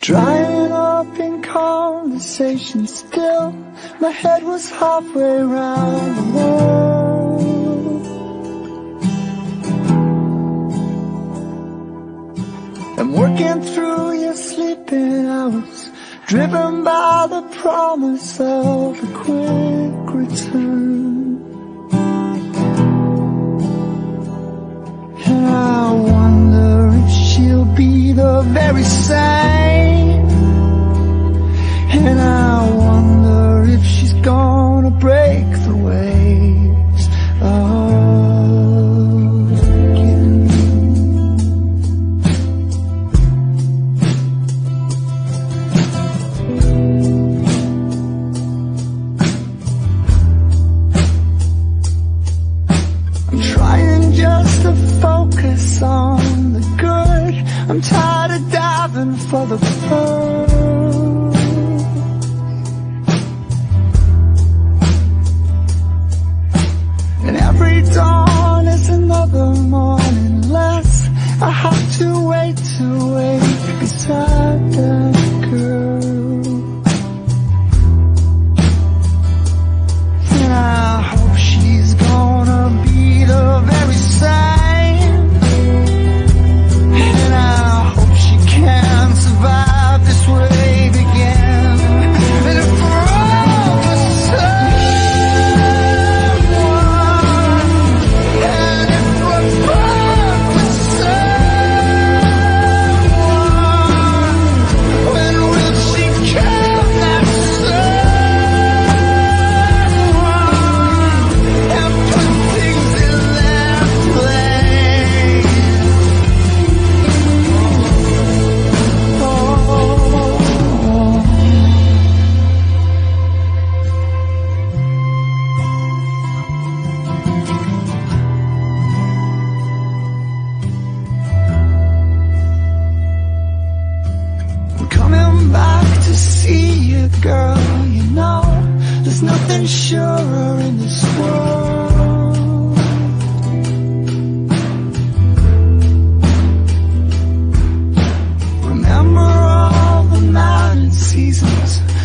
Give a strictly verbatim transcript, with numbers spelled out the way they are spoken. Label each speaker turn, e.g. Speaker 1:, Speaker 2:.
Speaker 1: Drying up in conversation still, my head was halfway round the world. I'm working through your sleeping hours, driven by the promise of a quick return. And I wonder if she'll be the very same. And I wonder if she's gonna break the waves again. I'm trying just to focus on the good. I'm tired of diving for the pearl. And every dawn is another morning less. I have to wait to wake beside that girl. And I hope she's gonna be the very same. And I hope she can survive this wave again. And if we're all the someone, and if we're both the someone, when will she count that someone and put things in their place? Oh. I'm coming back to see you, girl. You know, there's nothing surer in this world. Remember all the mountain seasons